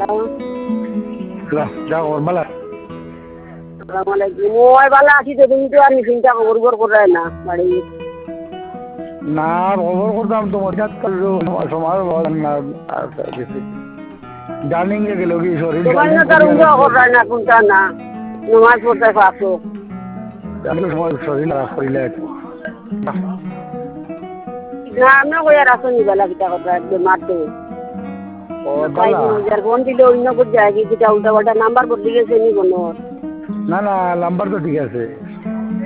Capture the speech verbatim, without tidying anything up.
যাও বালা মই বালা আছি তো, তুমি তো আর চিন্তা খবর খবর করে না বাড়ি না খবর করতাম তোমার সময় জার্নিং এ গেল কি শরীর তোমার না তার উন্দ করে না কোনটা না নমাজ পড়তে পারছো সময় শরীর খারাপ করিলে না আমরা কই আর আসনি বেলা কিটা কথা বেমার তো ও বালা ফোন দিলে অন্য কোথাও যায় কি কিটা উল্টা পাল্টা নাম্বার বদলে গেছে নি কোনো না না নাম্বার তো ঠিক আছে